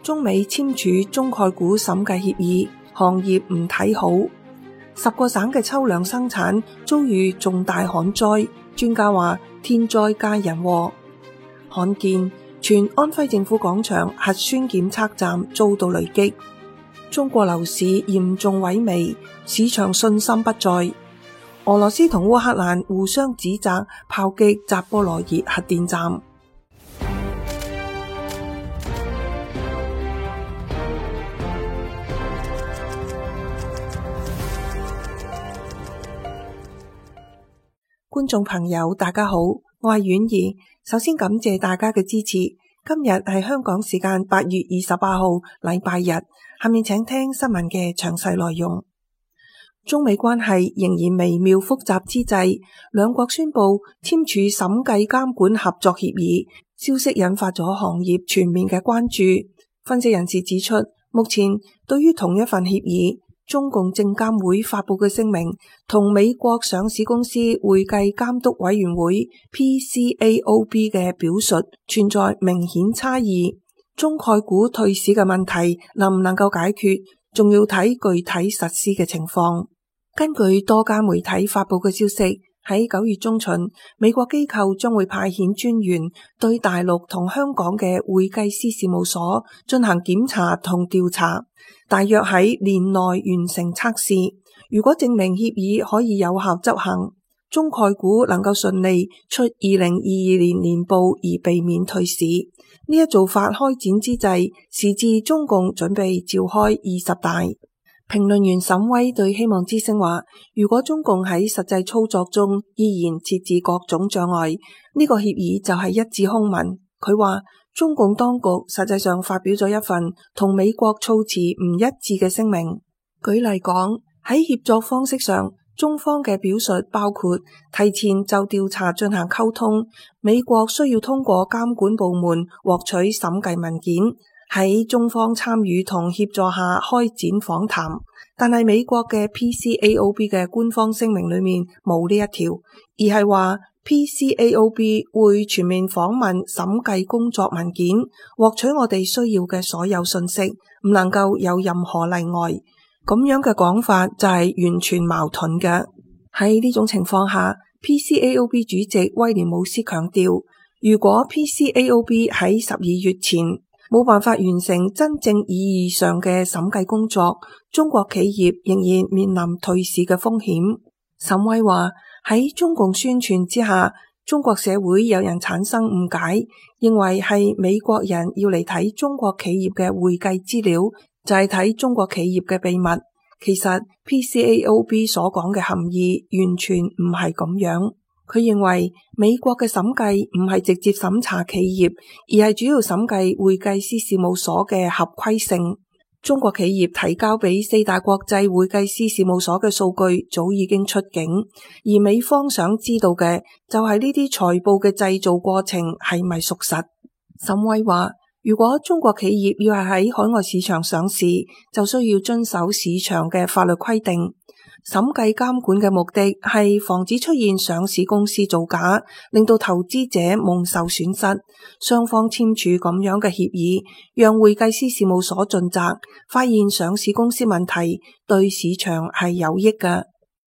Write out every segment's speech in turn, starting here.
中美簽署中概股審計協議，行業唔睇好。10個省嘅秋糧生產遭遇重大旱災，專家話天災加人禍。罕見，全安徽政府廣場核酸檢測站遭到雷擊。中國樓市嚴重萎靡，市場信心不再。俄羅斯同烏克蘭互相指責炮擊扎波羅熱核電站。觀眾朋友大家好，我係婉兒，首先感謝大家嘅支持。今日係香港時間8月28號禮拜日，下面請聽新聞嘅詳細內容。中美關係仍然微妙複雜之際，兩國宣布簽署審計監管合作協議，消息引發咗行業全面嘅關注。分析人士指出，目前對於同一份協議，中共證監會發佈嘅聲明同美國上市公司會計監督委員會 PCAOB 嘅表述存在明顯差異。中概股退市嘅問題能唔能夠解決，仲要睇具體實施嘅情況。根據多家媒體發佈嘅消息，喺9月中旬，美國機構將會派遣專員對大陸同香港嘅會計師事務所進行檢查同調查，大約喺年內完成測試。如果證明協議可以有效執行，中概股能夠順利出2022年年報而避免退市。呢一做法開展之際，時至中共準備召開20大。評論員沈威對希望之聲話，如果中共喺實際操作中依然設置各種障礙，呢個協議就係一紙空文。佢話中共當局實際上發表咗一份同美國措辭唔一致嘅聲明。舉例講，喺協作方式上，中方嘅表述包括提前就調查進行溝通，美國需要通過監管部門獲取審計文件，喺中方參與同協助下開展訪談，但係美國嘅 PCAOB 嘅官方聲明裏面冇呢一條，而係話 PCAOB 會全面訪問審計工作文件，獲取我哋需要嘅所有信息，唔能夠有任何例外。咁樣嘅講法就係完全矛盾嘅。喺呢種情況下， PCAOB 主席威廉姆斯強調，如果 PCAOB 喺12月前冇辦法完成真正意義上嘅審計工作，中國企業仍然面臨退市嘅風險。沈威話，喺中共宣傳之下，中國社會有人產生誤解，認為係美國人要嚟睇中國企業嘅會計資料，就係睇中國企業嘅秘密。其實 PCAOB 所講嘅含義完全唔係咁樣。佢認為美國嘅審計唔係直接審查企業，而係主要審計會計師事務所嘅合規性。中國企業提交俾4大國際會計師事務所嘅數據早已經出境，而美方想知道嘅就係呢啲財報嘅製造過程係咪屬實。沈威話，如果中國企業要係喺海外市場上市，就需要遵守市場嘅法律規定。審計監管嘅目的係防止出現上市公司造假，令到投資者蒙受損失。雙方簽署咁樣嘅協議，讓會計師事務所盡責，發現上市公司問題，對市場係有益嘅。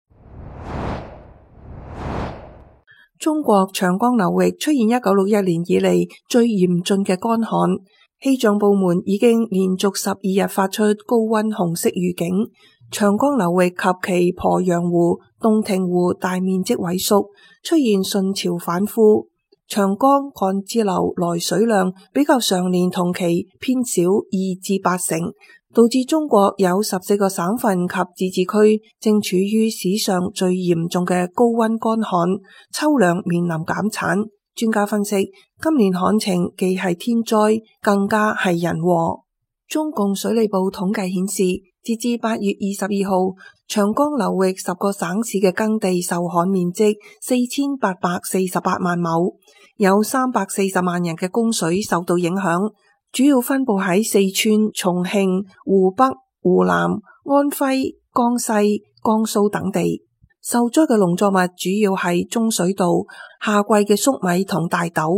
中國長江流域出現1961年以嚟最嚴峻嘅乾旱，氣象部門已經連續12日發出高溫紅色預警。長江流域及其鄱陽湖、洞庭湖大面積萎縮，出現順潮反枯。長江幹支流來水量比較上年同期偏少2至8成，導致中國有14個省份及自治區正處於史上最嚴重嘅高溫乾旱，秋糧面臨減產。專家分析，今年旱情既係天災，更加係人禍。中共水利部統計顯示，截至8月22號，長江流域10個省市嘅耕地受旱面積4848萬畝，有340萬人嘅供水受到影響，主要分布喺四川、重慶、湖北、湖南、安徽、江西、江蘇等地。受災嘅農作物主要係中水稻、夏季嘅粟米同大豆。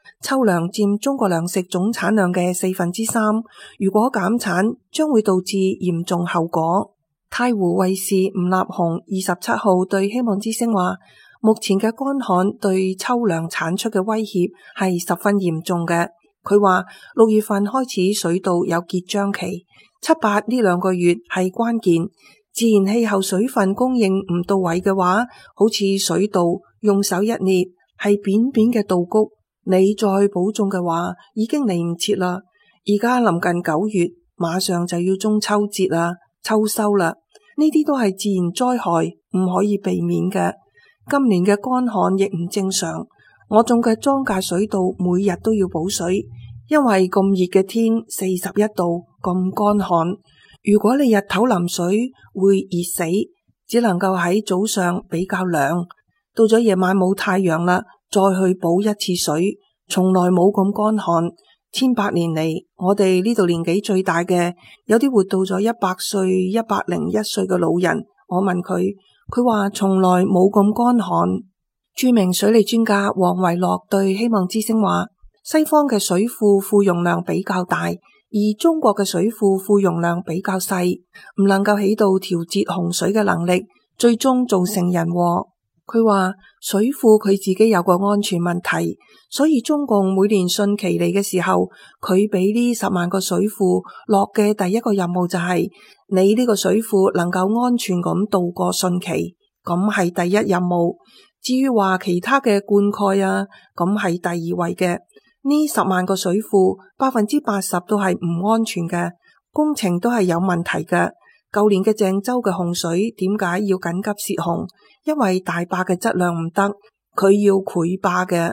秋糧佔中國糧食總產量嘅3/4，如果減產，將會導致嚴重後果。太湖衛視吳立雄27號對希望之聲話，目前嘅乾旱對秋糧產出嘅威脅係十分嚴重嘅。佢話6月份開始水稻有結漿期，7、8呢2個月係關鍵。自然氣候水分供應唔到位嘅話，好似水稻用手一捏係扁扁嘅稻谷，你再保種嘅話已經嚟唔切啦。而家臨近9月，馬上就要中秋節啦，秋收啦，呢啲都係自然災害，唔可以避免嘅。今年嘅乾旱亦唔正常，我種嘅莊稼水稻每日都要補水，因為咁熱嘅天41度咁乾旱。如果你日頭淋水會熱死，只能夠喺早上比較涼，到咗夜晚冇太陽啦，再去補一次水，從來冇咁乾旱。千百年嚟，我哋呢度年紀最大嘅，有啲活到咗100歲、101歲嘅老人，我問佢，佢話從來冇咁乾旱。著名水利專家黃維樂對希望之聲話，西方嘅水庫庫容量比較大，而中國嘅水庫庫容量比較細，唔能夠起到調節洪水嘅能力，最終造成人禍。佢話水庫佢自己有個安全問題，所以中共每年汛期嚟嘅時候，佢俾呢10萬個水庫落嘅第一個任務就係，你呢個水庫能夠安全咁度過汛期，咁係第一任務。至於話其他嘅灌溉啊，咁係第2位嘅。呢10萬個水庫80%都係唔安全嘅，工程都係有問題嘅。舊年嘅鄭州嘅洪水點解要緊急泄洪？因為大壩嘅質量唔得，佢要潰壩嘅。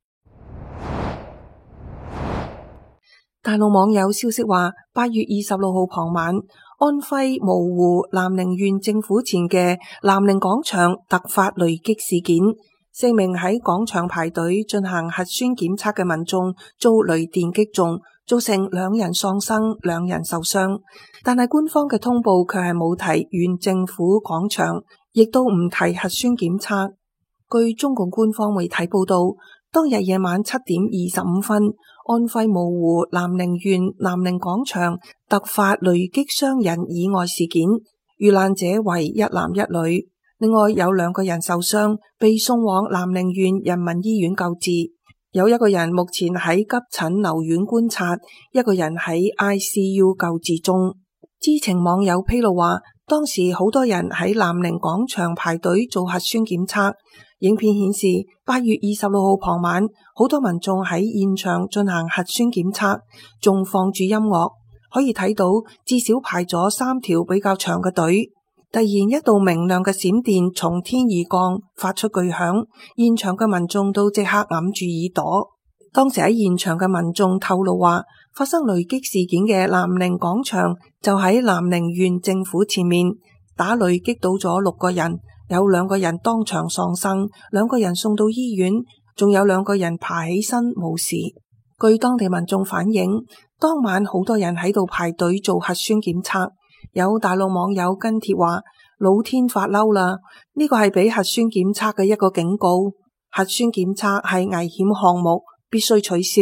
大陸網友消息話，8月26號傍晚，安徽蕪湖南寧縣政府前嘅南寧廣場突發雷擊事件，4名喺廣場排隊進行核酸檢測嘅民眾遭雷電擊中，造成2人喪生、2人受傷。但係官方嘅通報卻係冇提縣政府廣場，亦都唔提核酸檢測。據中共官方媒體報道，當日夜晚7點25分，安徽蕪湖南寧縣南寧廣場突發雷擊傷人意外事件，遇難者為1男1女，另外有2個人受傷，被送往南寧縣人民醫院救治。有1個人目前喺急診留院觀察，1個人喺 ICU 救治中。知情網友披露話，當時好多人喺南寧廣場排隊做核酸檢測。影片顯示8月26號傍晚，好多民眾喺現場進行核酸檢測，仲放住音樂，可以睇到至少排咗3條比較長嘅隊。突然一道明亮嘅閃電從天而降，發出巨響，現場嘅民眾都即刻揞住耳朵。當時喺現場嘅民眾透露話，發生雷擊事件嘅南寧廣場就喺南寧縣政府前面，打雷擊倒咗6個人，有2個人當場喪生，2個人送到醫院，仲有2個人爬起身冇事。據當地民眾反映，當晚好多人喺度排隊做核酸檢測。有大陸網友跟帖話，老天發嬲啦，呢個係俾核酸檢測嘅一個警告，核酸檢測係危險項目，必須取消。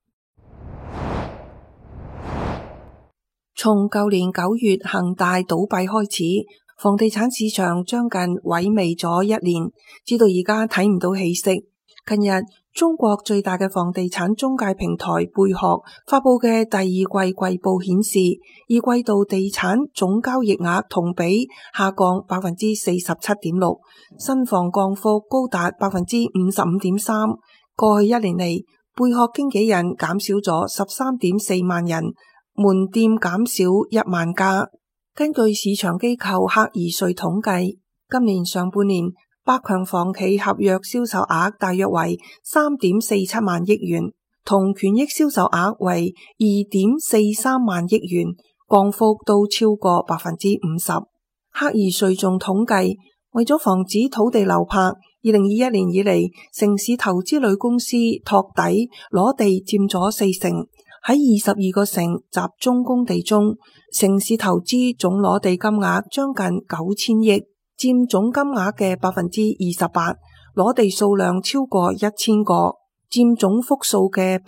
從舊年9月恒大倒閉開始，房地產市場將近萎靡咗1年，至到而家睇唔到起色。近日，中國最大嘅房地產中介平台貝殼發佈嘅第2季季報顯示，2季度地產總交易額同比下降 47.6%， 新房降幅高達 55.3%。過去1年嚟，貝殼經紀人減少咗 13.4 萬人，門店減少1萬家。根據市場機構克爾瑞統計，今年上半年百強房企合約銷售額大約為 3.47 萬億元，同權益銷售額為 2.43 萬億元，降幅都超過 50%。克爾瑞仲統計，為咗防止土地流拍，2021年以嚟，城市投資類公司托底攞地佔咗40%，喺22個城集中供地中，城市投資總攞地金額將近9000億，佔總金額嘅 28%， 攞地數量超過1000個。 佔總幅數嘅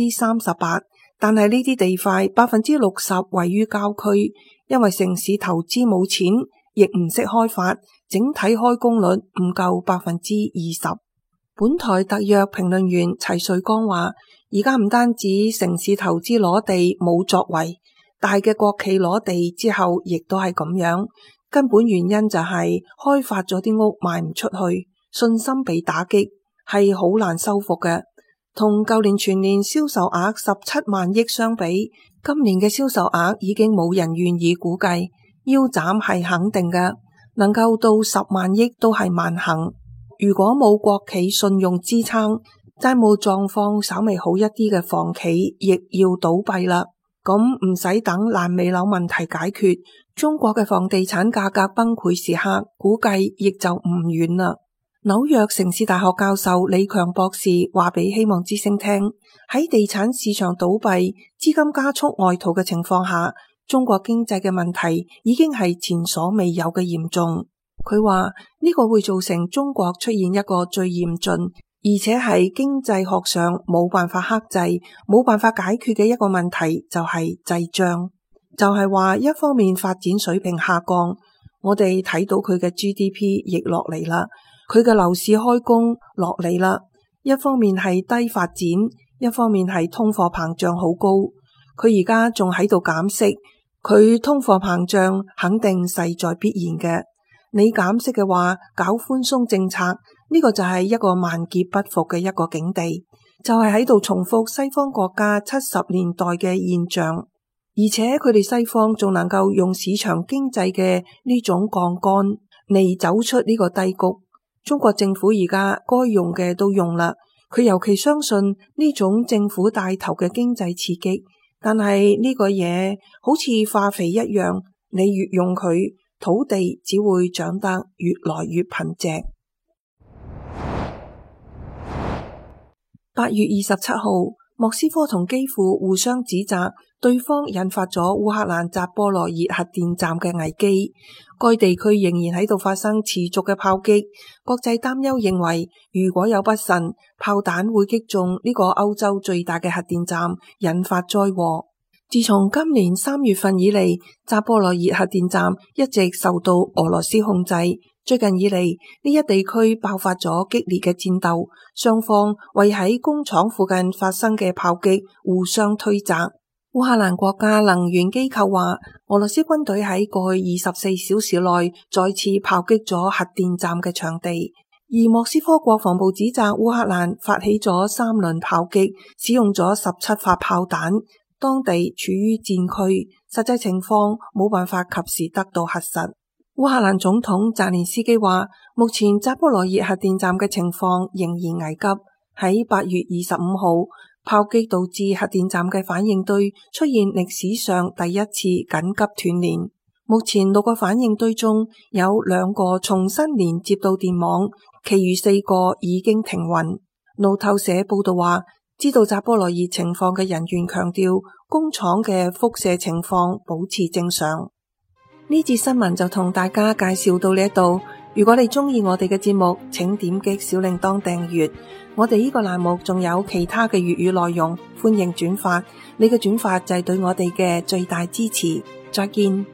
38%， 但係呢啲地塊 60% 位於郊區，因為城市投資冇錢，亦唔識開發，整體開工率唔夠 20%。本台特約評論員齊瑞剛話，而家唔單止城市投資攞地冇作為，大嘅國企攞地之後亦都係咁樣，根本原因就係開發咗啲屋賣唔出去，信心被打擊，係好難修復嘅。同舊年全年銷售額17萬億相比，今年嘅銷售額已經冇人願意估計，腰斬係肯定嘅，能夠到10萬億都係萬幸。如果冇國企信用支撐，債務狀況稍微好一啲嘅房企亦要倒閉啦。咁唔使等爛尾樓問題解決，中國嘅房地產價格崩潰時刻估計亦就唔遠啦。紐約城市大學教授李強博士話俾希望之聲聽，喺地產市場倒閉、資金加速外逃嘅情況下，中國經濟嘅問題已經係前所未有嘅嚴重。佢話呢個會造成中國出現一個最嚴峻，而且係經濟學上冇辦法克制、冇辦法解決嘅一個問題，就係滯脹。就係話一方面發展水平下降，我哋睇到佢嘅 GDP 亦落嚟啦，佢嘅樓市開工落嚟啦。一方面係低發展，一方面係通貨膨脹好高。佢而家仲喺度減息，佢通貨膨脹肯定勢在必然嘅。你減息嘅話，搞寬鬆政策，呢個就係一個萬劫不復嘅一個境地，就係喺度重複西方國家70年代嘅現象，而且佢哋西方仲能夠用市場經濟嘅呢種槓桿嚟走出呢個低谷。中國政府而家該用嘅都用啦，佢尤其相信呢種政府帶頭嘅經濟刺激，但係呢個嘢好似化肥一樣，你越用佢，土地只會長得越來越貧瘠。8月27號，莫斯科同基輔互相指責對方引發咗烏克蘭扎波羅熱核電站嘅危機。該地區仍然喺度發生持續嘅炮擊，國際擔憂認為，如果有不慎，炮彈會擊中呢個歐洲最大嘅核電站，引發災禍。自從今年3月份以嚟，扎波羅熱核電站一直受到俄羅斯控制。最近以嚟，呢一地區爆發咗激烈嘅戰鬥，雙方為喺工廠附近發生嘅炮擊互相推責。烏克蘭國家能源機構話，俄羅斯軍隊喺過去24小時內再次炮擊咗核電站嘅場地，而莫斯科國防部指責烏克蘭發起咗3輪炮擊，使用咗17發炮彈。當地處於戰區，實際情況冇辦法及時得到核實。烏克蘭總統澤連斯基話，目前扎波羅熱核電站嘅情況仍然危急。喺8月25號，炮擊導致核電站嘅反應堆出現歷史上第一次緊急斷連。目前6個反應堆中有2個重新連接到電網，其餘4個已經停運。路透社報道話，知道扎波羅熱情況嘅人員強調，工廠嘅輻射情況保持正常。呢節新聞就同大家介紹到呢度。如果你鍾意我哋嘅節目，請點擊小鈴鐺訂閱。我哋呢個欄目仲有其他嘅粵語內容，歡迎轉發。你嘅轉發就係對我哋嘅最大支持。再見。